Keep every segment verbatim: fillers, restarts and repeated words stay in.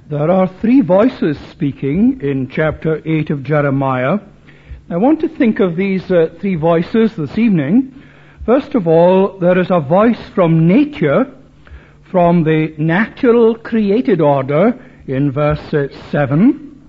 There are three voices speaking in chapter eight of Jeremiah. I want to think of these uh, three voices this evening. First of all, there is a voice from nature, from the natural created order in verse uh, seven.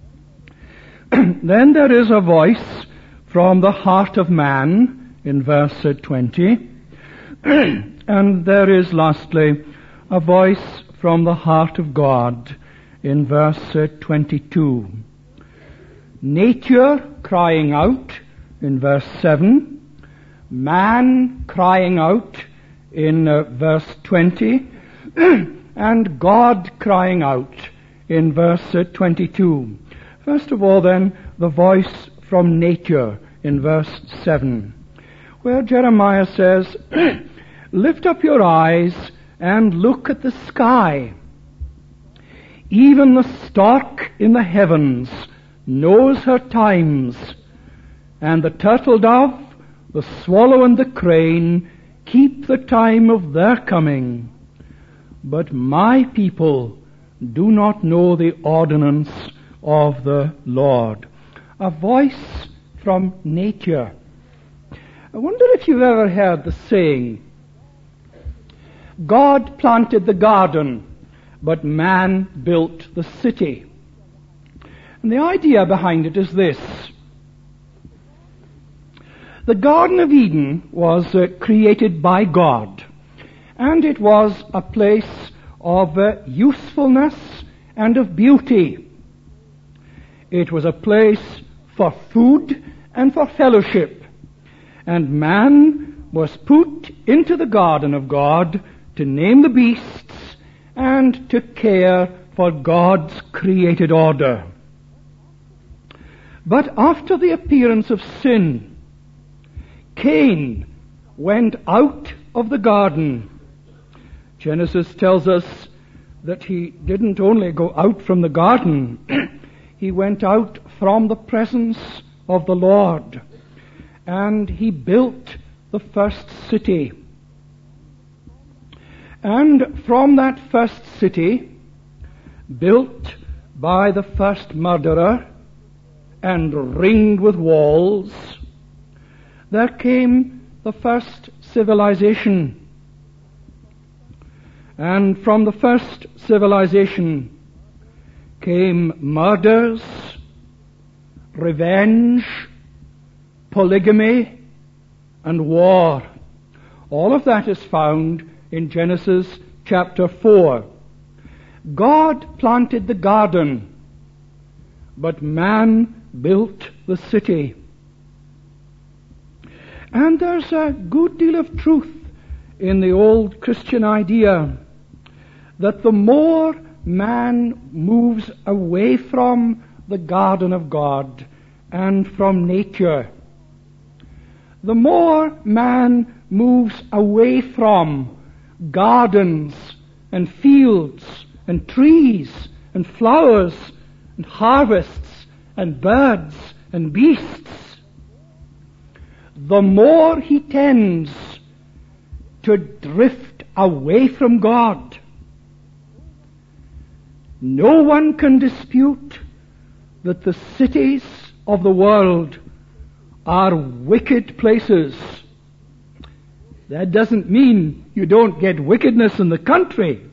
Then there is a voice from the heart of man in verse uh, twenty. And there is lastly a voice from the heart of God in verse uh, twenty-two. Nature crying out in verse seven, man crying out in uh, verse twenty, and God crying out in verse uh, twenty-two. First of all then, the voice from nature in verse seven, where Jeremiah says, "Lift up your eyes and look at the sky. Even the stork in the heavens knows her times, and the turtle dove, the swallow and the crane keep the time of their coming. But my people do not know the ordinance of the Lord." A voice from nature. I wonder if you've ever heard the saying, God planted the garden, but man built the city. And the idea behind it is this. The Garden of Eden was uh, created by God, and it was a place of uh, usefulness and of beauty. It was a place for food and for fellowship, and man was put into the garden of God to name the beasts and to care for God's created order. But after the appearance of sin, Cain went out of the garden. Genesis tells us that he didn't only go out from the garden, he went out from the presence of the Lord, and he built the first city. And from that first city, built by the first murderer and ringed with walls, there came the first civilization. And from the first civilization came murders, revenge, polygamy, and war. All of that is found in Genesis chapter four. God planted the garden, but man built the city. And there's a good deal of truth in the old Christian idea that the more man moves away from the garden of God and from nature, the more man moves away from gardens and fields and trees and flowers and harvests and birds and beasts, the more he tends to drift away from God. No one can dispute that the cities of the world are wicked places. That doesn't mean you don't get wickedness in the country.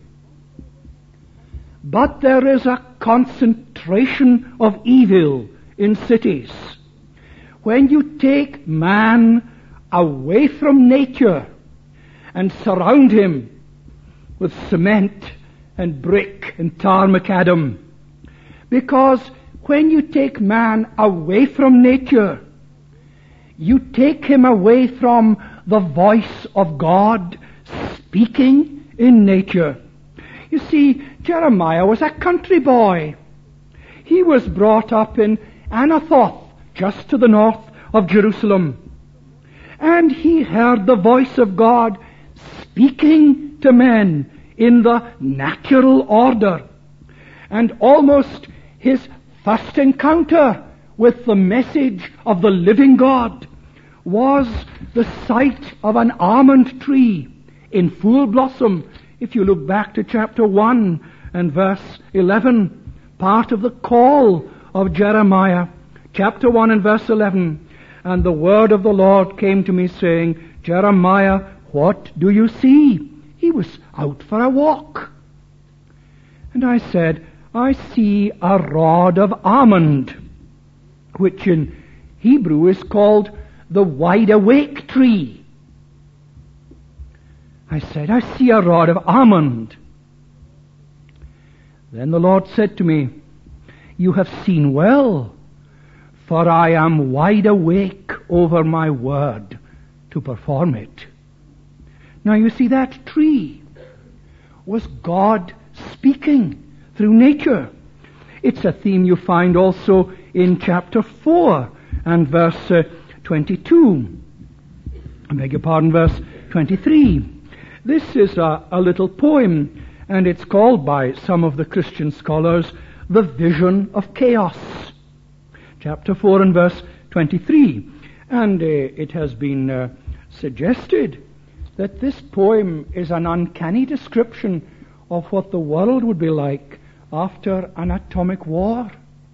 But there is a concentration of evil in cities. When you take man away from nature and surround him with cement and brick and tar macadam, because when you take man away from nature, you take him away from the voice of God speaking in nature. You see, Jeremiah was a country boy. He was brought up in Anathoth, just to the north of Jerusalem. And he heard the voice of God speaking to men in the natural order. And almost his first encounter with the message of the living God was the sight of an almond tree in full blossom. If you look back to chapter one and verse eleven, part of the call of Jeremiah, chapter one and verse eleven. And the word of the Lord came to me, saying, Jeremiah, what do you see? He was out for a walk. And I said, I see a rod of almond, which in Hebrew is called the wide awake tree. I said, I see a rod of almond. Then the Lord said to me, you have seen well, for I am wide awake over my word to perform it. Now you see, that tree was God speaking through nature. It's a theme you find also in chapter four and verse uh, twenty-two. I beg your pardon, verse twenty-three. This is a, a little poem, and it's called by some of the Christian scholars the vision of chaos. Chapter four and verse twenty-three. And uh, it has been uh, suggested that this poem is an uncanny description of what the world would be like after an atomic war.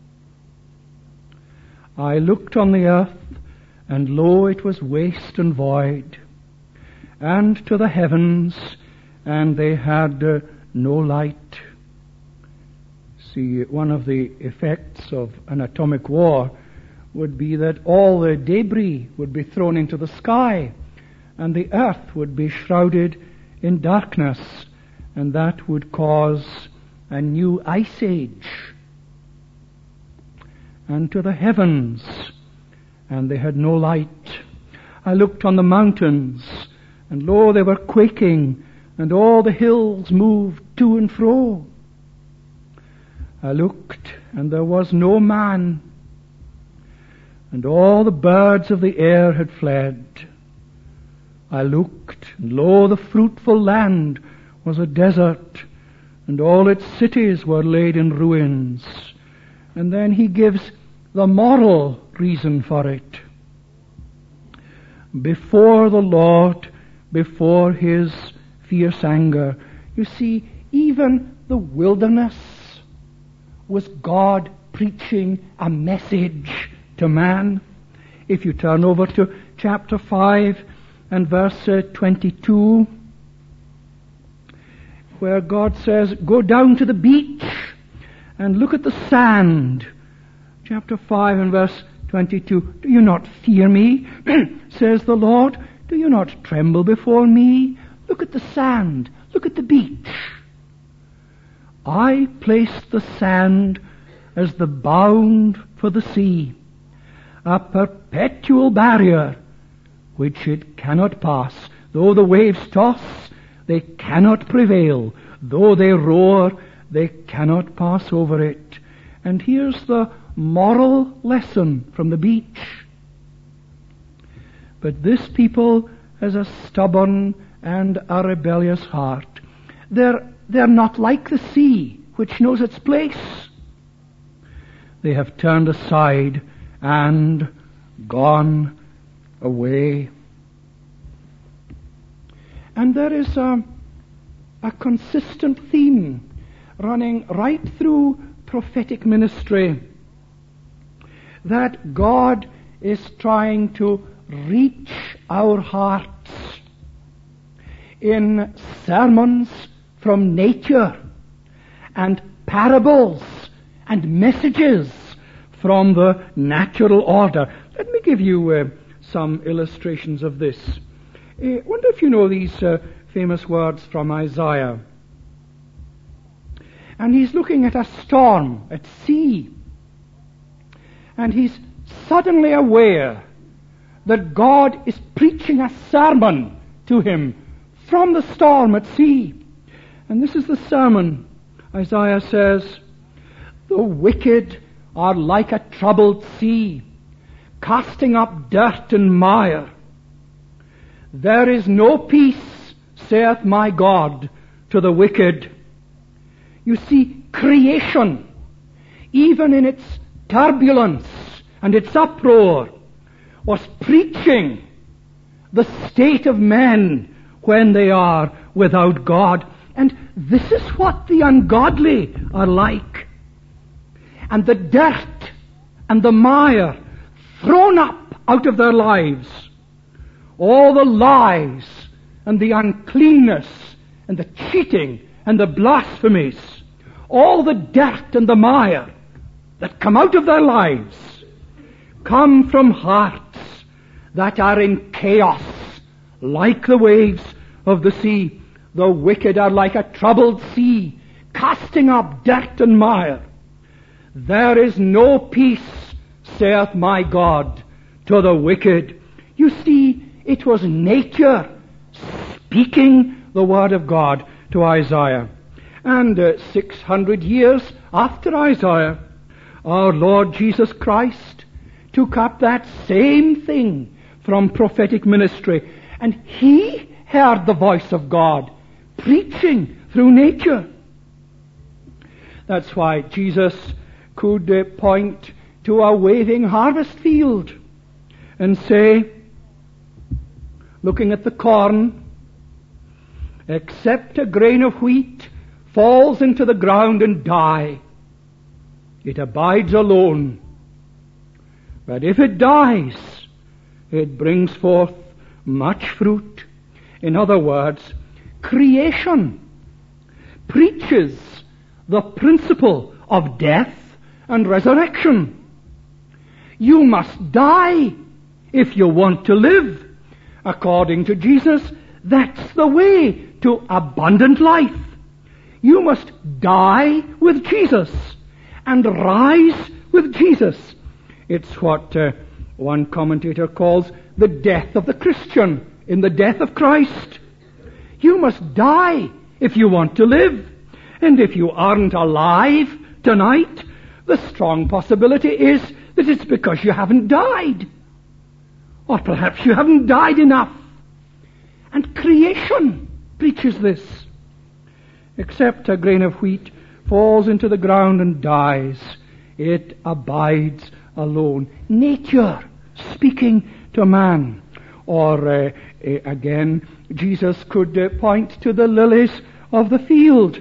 I looked on the earth, and lo, it was waste and void, and to the heavens, and they had uh, no light. See, one of the effects of an atomic war would be that all the debris would be thrown into the sky, and the earth would be shrouded in darkness, and that would cause a new ice age. And to the heavens, and they had no light. I looked on the mountains, and lo, they were quaking, and all the hills moved to and fro. I looked, and there was no man, and all the birds of the air had fled. I looked, and lo, the fruitful land was a desert, and all its cities were laid in ruins. And then he gives the moral reason for it. Before the Lord, before his fierce anger, you see, even the wilderness was God preaching a message to man. If you turn over to chapter five and verse uh, twenty-two, where God says, go down to the beach and look at the sand. Chapter five and verse twenty-two, do you not fear me, says the Lord? Do you not tremble before me? Look at the sand, look at the beach. I placed the sand as the bound for the sea, a perpetual barrier which it cannot pass. Though the waves toss, they cannot prevail. Though they roar, they cannot pass over it. And here's the moral lesson from the beach. But this people has a stubborn and a rebellious heart. They're, they're not like the sea, which knows its place. They have turned aside and gone away. And there is a, a consistent theme running right through prophetic ministry, that God is trying to reach our hearts in sermons from nature and parables and messages from the natural order. Let me give you uh, some illustrations of this. I wonder if you know these uh, famous words from Isaiah. And he's looking at a storm at sea, and he's suddenly aware that God is preaching a sermon to him from the storm at sea. And this is the sermon. Isaiah says, the wicked are like a troubled sea, casting up dirt and mire. There is no peace, saith my God, to the wicked. You see, creation, even in its turbulence and its uproar, was preaching the state of men when they are without God. And this is what the ungodly are like. And the dirt and the mire thrown up out of their lives, all the lies and the uncleanness and the cheating and the blasphemies, all the dirt and the mire that come out of their lives come from hearts that are in chaos, like the waves of the sea. The wicked are like a troubled sea, casting up dirt and mire. There is no peace, saith my God, to the wicked. You see, it was nature speaking the word of God to Isaiah. And uh, six hundred years after Isaiah, our Lord Jesus Christ took up that same thing from prophetic ministry, and he heard the voice of God preaching through nature. That's why Jesus could uh, point to a waving harvest field and say, looking at the corn, except a grain of wheat falls into the ground and die, it abides alone. But if it dies, it brings forth much fruit. In other words, creation preaches the principle of death and resurrection. You must die if you want to live. According to Jesus, that's the way to abundant life. You must die with Jesus and rise with Jesus. It's what uh, one commentator calls the death of the Christian in the death of Christ. You must die if you want to live. And if you aren't alive tonight, the strong possibility is that it's because you haven't died. Or perhaps you haven't died enough. And creation preaches this. Except a grain of wheat falls into the ground and dies, it abides alone. Nature speaking to man. Or uh, uh, again, Jesus could uh, point to the lilies of the field.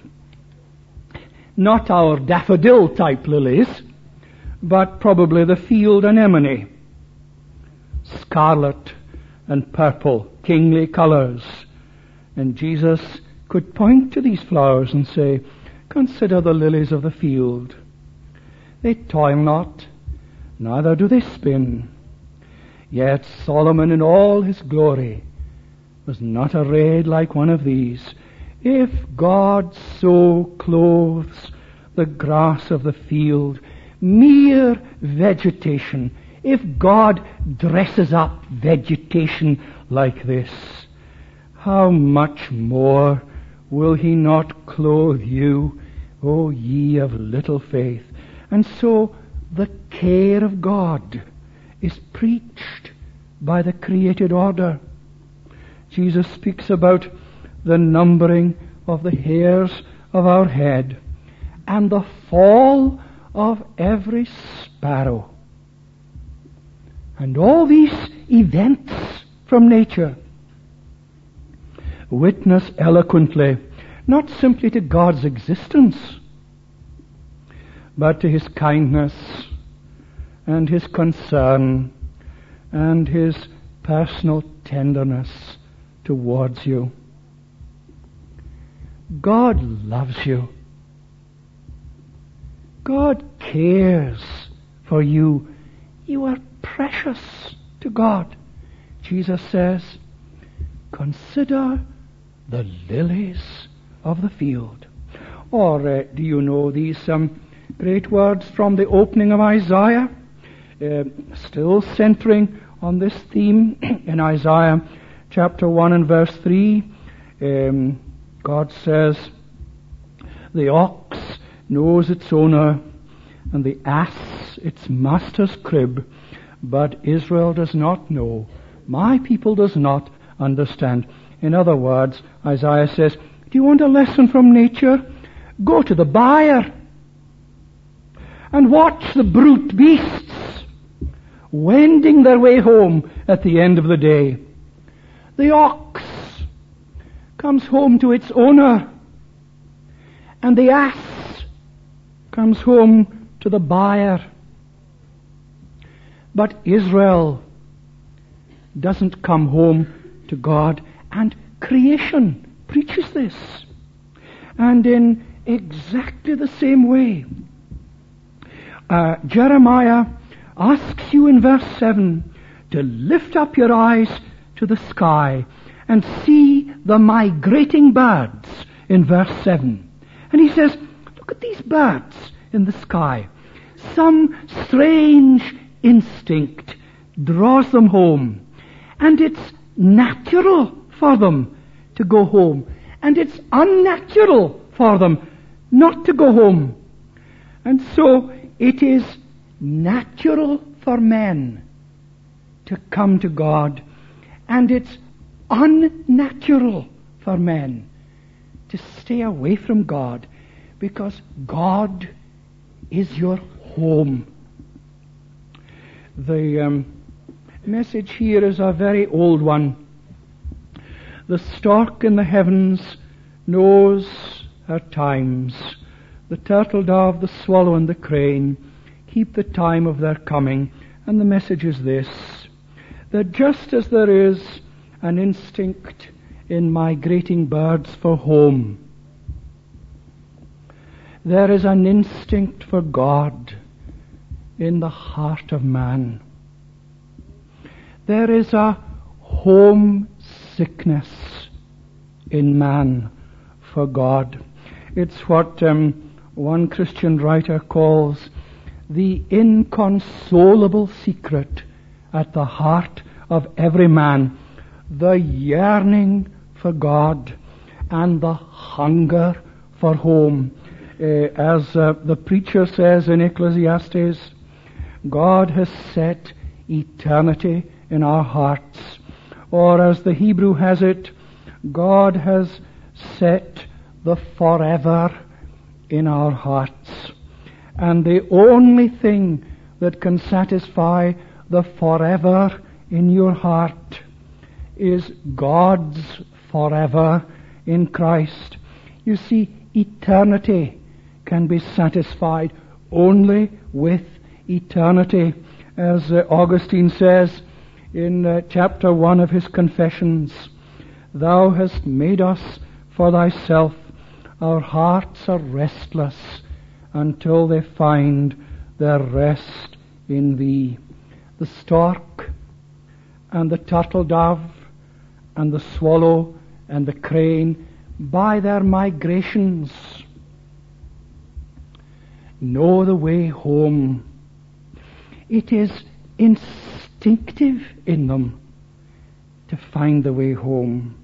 Not our daffodil type lilies, but probably the field anemone. Scarlet and purple, kingly colors. And Jesus could point to these flowers and say, consider the lilies of the field. They toil not, neither do they spin. Yet Solomon in all his glory was not arrayed like one of these. If God so clothes the grass of the field, mere vegetation, if God dresses up vegetation like this, how much more will he not clothe you, O ye of little faith? And so the care of God is preached by the created order. Jesus speaks about the numbering of the hairs of our head and the fall of every sparrow. And all these events from nature witness eloquently, not simply to God's existence, but to his kindness and his concern and his personal tenderness towards you. God loves you. God cares for you. You are precious to God. Jesus says, consider the lilies of the field. Or uh, do you know these um, great words from the opening of Isaiah? Uh, still centering on this theme in Isaiah chapter one and verse three. Um, God says, the ox knows its owner, and the ass its master's crib, but Israel does not know. My people does not understand. In other words, Isaiah says, do you want a lesson from nature? Go to the byre and watch the brute beasts wending their way home at the end of the day. The ox comes home to its owner, and the ass comes home to the buyer. But Israel doesn't come home to God, and creation preaches this. And in exactly the same way, uh, Jeremiah asks you in verse seven to lift up your eyes to the sky and see the migrating birds in verse seven. And he says, look at these birds in the sky. Some strange instinct draws them home, and it's natural for them to go home, and it's unnatural for them not to go home. And so it is natural for men to come to God, and it's unnatural for men to stay away from God, because God is your home. The um, message here is a very old one. The stork in the heavens knows her times. The turtle dove, the swallow, and the crane keep the time of their coming. And the message is this, that just as there is an instinct in migrating birds for home, there is an instinct for God in the heart of man. There is a homesickness in man for God. It's what um, one Christian writer calls the inconsolable secret at the heart of every man, the yearning for God and the hunger for home. Uh, as uh, the preacher says in Ecclesiastes, God has set eternity in our hearts. Or as the Hebrew has it, God has set the forever in our hearts. And the only thing that can satisfy the forever in your heart is God's forever in Christ. You see, eternity can be satisfied only with eternity. As uh, Augustine says in uh, chapter one of his Confessions, Thou hast made us for thyself, our hearts are restless until they find their rest in thee. The stork and the turtle dove and the swallow and the crane, by their migrations, know the way home. It is instinctive in them to find the way home.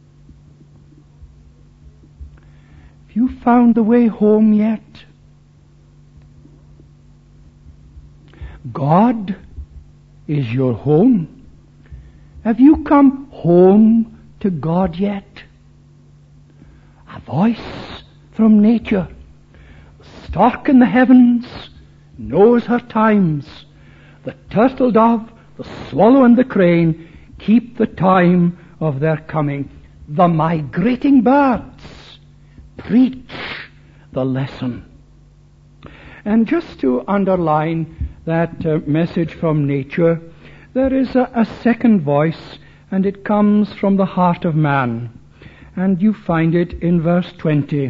Have you found the way home yet? God is your home. Have you come home to God yet? A voice from nature. The stork in the heavens knows her times. The turtle dove, the swallow, and the crane keep the time of their coming. The migrating birds preach the lesson. And just to underline that uh, message from nature, there is a, a second voice, and it comes from the heart of man. And you find it in verse twenty,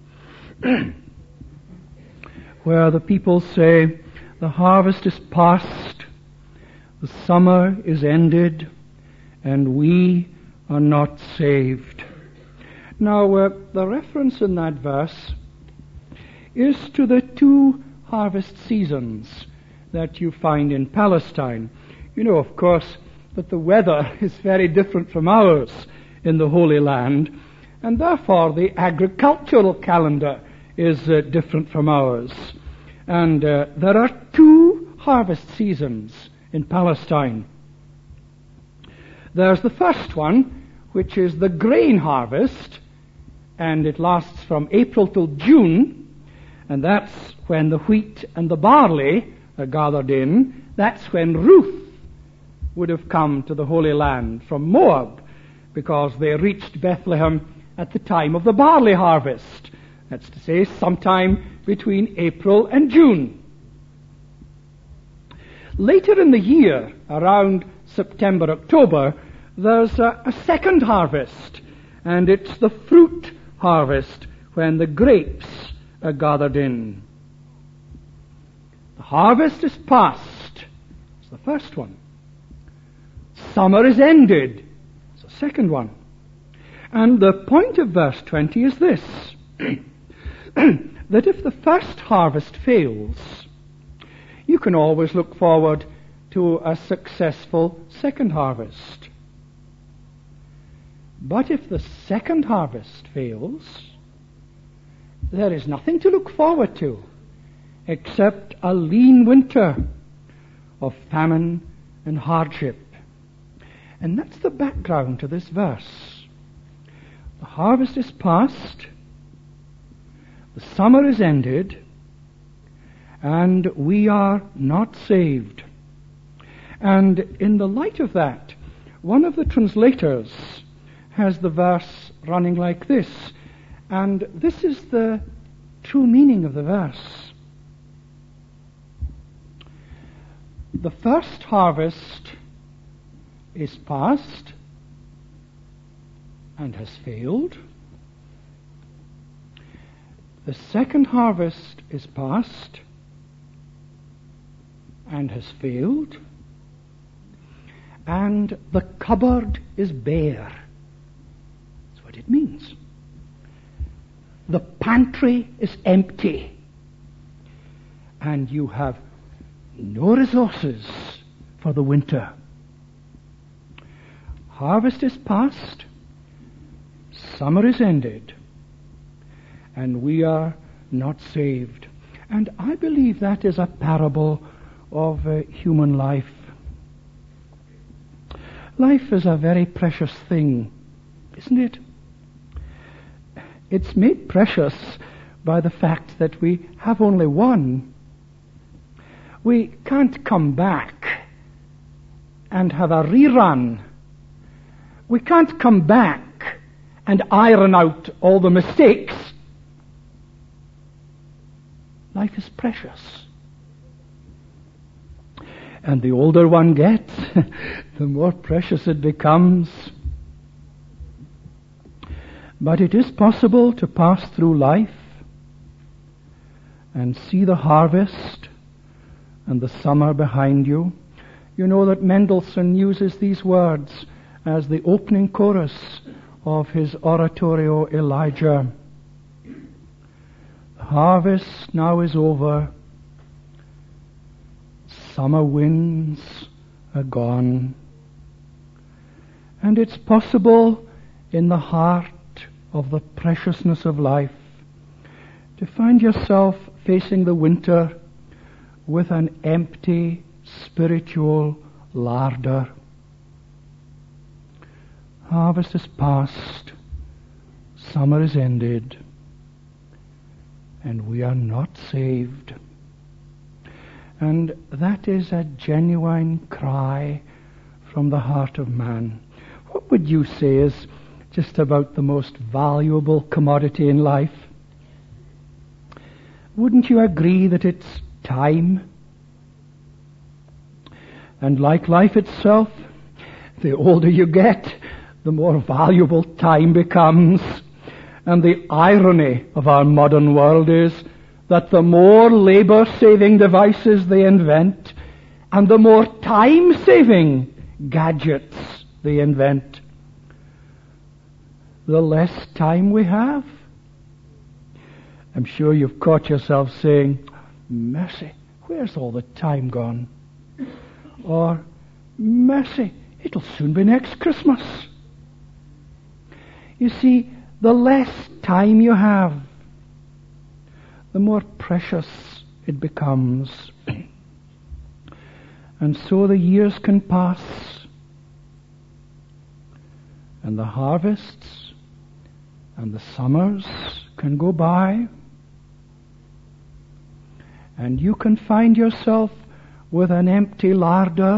where the people say, the harvest is past, the summer is ended, and we are not saved. Now, uh, the reference in that verse is to the two harvest seasons that you find in Palestine. You know, of course, that the weather is very different from ours in the Holy Land, and therefore the agricultural calendar is uh, different from ours. And uh, there are two harvest seasons in Palestine. There's the first one, which is the grain harvest, and it lasts from April till June, and that's when the wheat and the barley are gathered in. That's when Ruth would have come to the Holy Land from Moab, because they reached Bethlehem at the time of the barley harvest. That's to say, sometime between April and June. Later in the year, around September, October, there's a, a second harvest, and it's the fruit harvest when the grapes are gathered in. The harvest is past. It's the first one. Summer is ended. It's the second one. And the point of verse twenty is this, that if the first harvest fails, you can always look forward to a successful second harvest. But if the second harvest fails, there is nothing to look forward to except a lean winter of famine and hardship. And that's the background to this verse. The harvest is past, the summer is ended, and we are not saved. And in the light of that, one of the translators has the verse running like this, and this is the true meaning of the verse. The first harvest is past and has failed. The second harvest is past and has failed. And the cupboard is bare. That's what it means. The pantry is empty. And you have no resources for the winter. Harvest is past, summer is ended, and we are not saved. And I believe that is a parable of uh, human life. Life is a very precious thing, isn't it? It's made precious by the fact that we have only one. We can't come back and have a rerun. We can't come back and iron out all the mistakes. Life is precious. And the older one gets, the more precious it becomes. But it is possible to pass through life and see the harvest and the summer behind you. You know that Mendelssohn uses these words as the opening chorus of his oratorio Elijah. The harvest now is over. Summer winds are gone. And it's possible in the heart of the preciousness of life to find yourself facing the winter with an empty spiritual larder. Harvest is past, summer is ended, and we are not saved. And that is a genuine cry from the heart of man. What would you say is just about the most valuable commodity in life? Wouldn't you agree that it's time? And like life itself, the older you get, the more valuable time becomes. And the irony of our modern world is that the more labor-saving devices they invent, and the more time-saving gadgets they invent, the less time we have. I'm sure you've caught yourself saying, mercy, where's all the time gone? Or, mercy, it'll soon be next Christmas. You see, the less time you have, the more precious it becomes. And so the years can pass, and the harvests and the summers can go by, and you can find yourself with an empty larder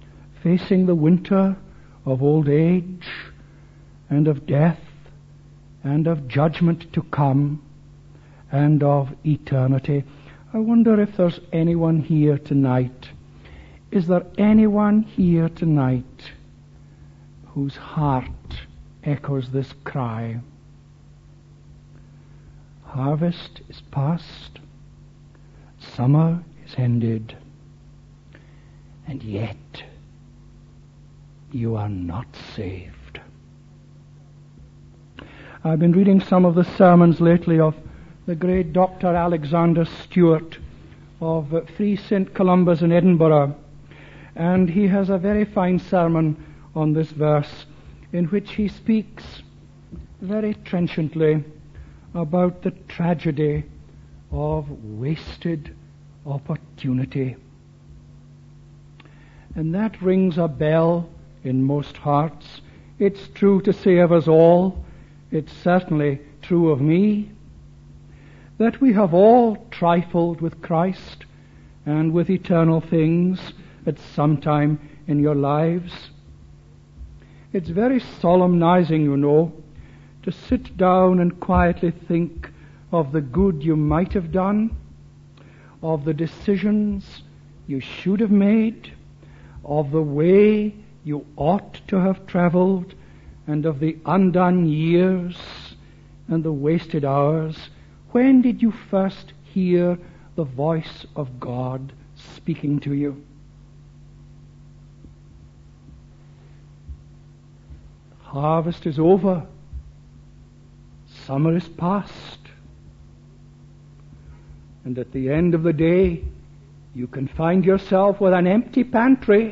facing the winter of old age and of death and of judgment to come, and of eternity. I wonder if there's anyone here tonight. Is there anyone here tonight whose heart echoes this cry? Harvest is past, summer is ended, and yet you are not saved. I've been reading some of the sermons lately of the great Doctor Alexander Stewart of Free Saint Columba's in Edinburgh, and he has a very fine sermon on this verse in which he speaks very trenchantly about the tragedy of wasted opportunity. And that rings a bell in most hearts. It's true to say of us all, it's certainly true of me, that we have all trifled with Christ and with eternal things at some time in your lives. It's very solemnizing, you know, to sit down and quietly think of the good you might have done, of the decisions you should have made, of the way you ought to have traveled, and of the undone years and the wasted hours. When did you first hear the voice of God speaking to you? Harvest is over. Summer is past. And at the end of the day, you can find yourself with an empty pantry.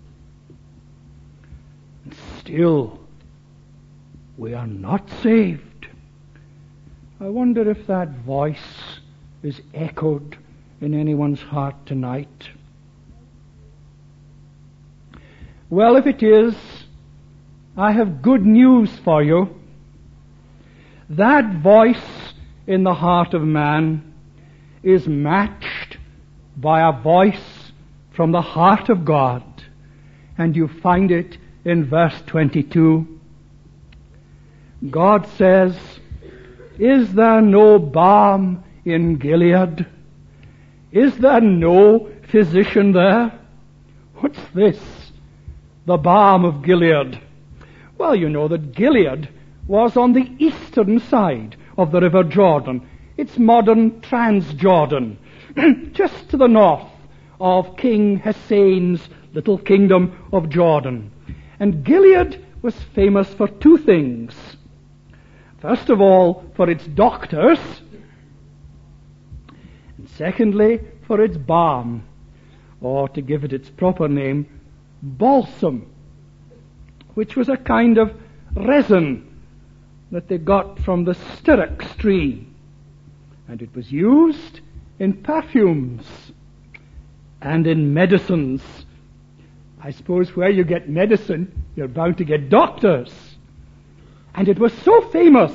And still, we are not saved. I wonder if that voice is echoed in anyone's heart tonight. Well, if it is, I have good news for you. That voice in the heart of man is matched by a voice from the heart of God, and you find it in verse twenty-two. God says, "Is there no balm in Gilead? Is there no physician there?" What's this? The balm of Gilead. Well, you know that Gilead was on the eastern side of the River Jordan. It's modern Transjordan, just to the north of King Hussein's little kingdom of Jordan. And Gilead was famous for two things. First of all, for its doctors, and secondly, for its balm, or to give it its proper name, balsam, which was a kind of resin that they got from the styrax tree, and it was used in perfumes and in medicines. I suppose where you get medicine, you're bound to get doctors. And it was so famous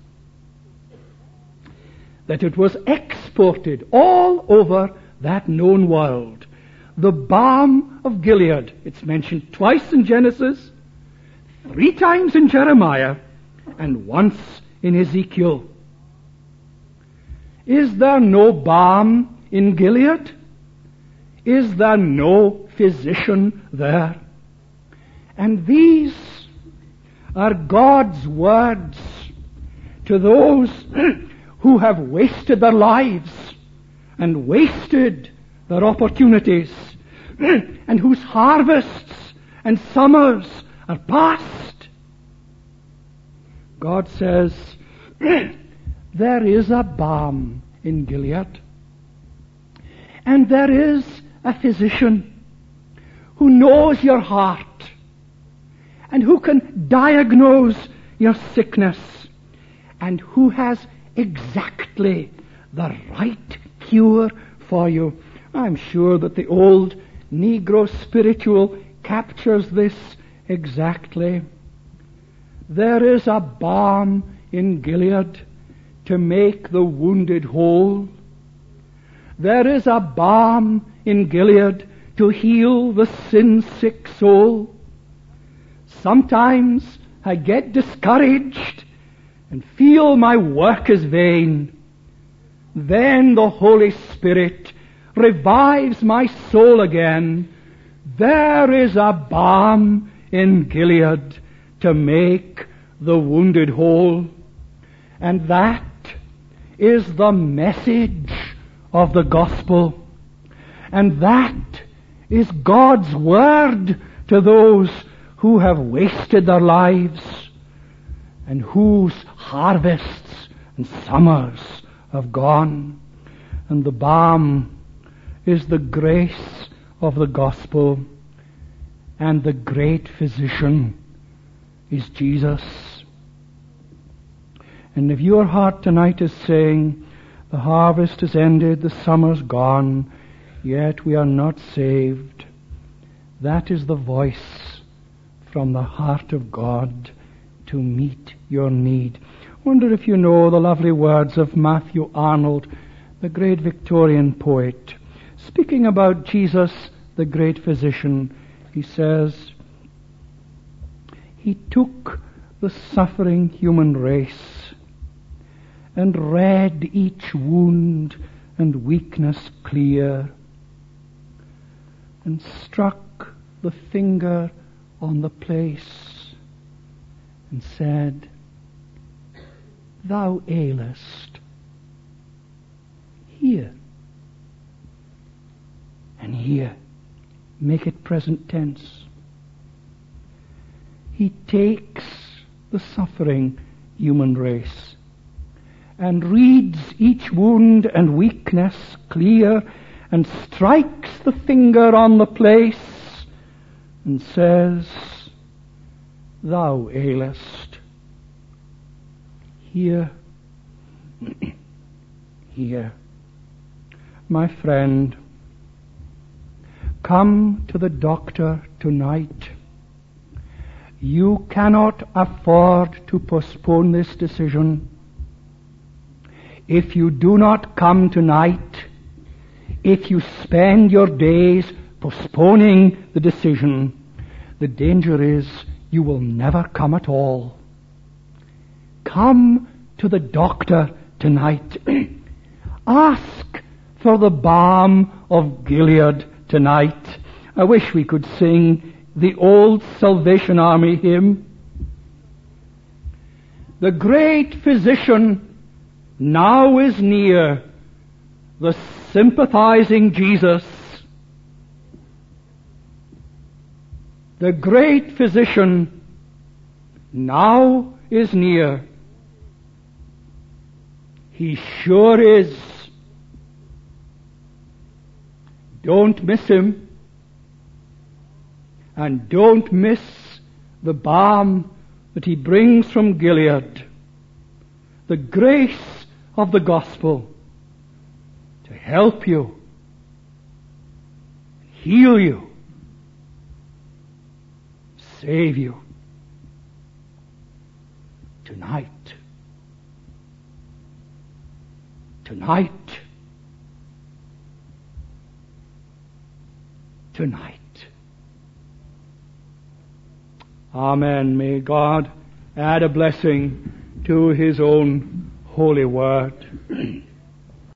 that it was exported all over that known world. The balm of Gilead, it's mentioned twice in Genesis, three times in Jeremiah, and once in Ezekiel. Is there no balm in Gilead? Is there no physician there? And these are God's words to those who have wasted their lives and wasted their opportunities, and whose harvests and summers are past. God says, there is a balm in Gilead, and there is a physician who knows your heart and who can diagnose your sickness, and who has exactly the right cure for you. I'm sure that the old Negro spiritual captures this exactly. There is a balm in Gilead to make the wounded whole. There is a balm in Gilead to heal the sin-sick soul. Sometimes I get discouraged and feel my work is vain, then the Holy Spirit revives my soul again. There is a balm in Gilead to make the wounded whole. And that is the message of the gospel. And that is God's word to those who have wasted their lives and whose harvests and summers have gone. And the balm is the grace of the gospel, and the great physician is Jesus. And if your heart tonight is saying, the harvest is ended, the summer's gone, yet we are not saved, that is the voice from the heart of God to meet your need. Wonder if you know the lovely words of Matthew Arnold, the great Victorian poet. Speaking about Jesus, the great physician, he says, He took the suffering human race and read each wound and weakness clear, and struck the finger on the place and said, Thou ailest, here. And here, make it present tense. He takes the suffering human race and reads each wound and weakness clear, and strikes the finger on the place and says, Thou ailest, here, here. My friend, come to the doctor tonight. You cannot afford to postpone this decision. If you do not come tonight, if you spend your days postponing the decision, the danger is you will never come at all. Come to the doctor tonight. Ask for the balm of Gilead tonight. I wish we could sing the old Salvation Army hymn. The great physician now is near, the sympathizing Jesus. The great physician now is near. He sure is. Don't miss him, and don't miss the balm that he brings from Gilead, the grace of the gospel to help you, heal you, save you tonight. Tonight. Tonight. Amen. May God add a blessing to His own holy word.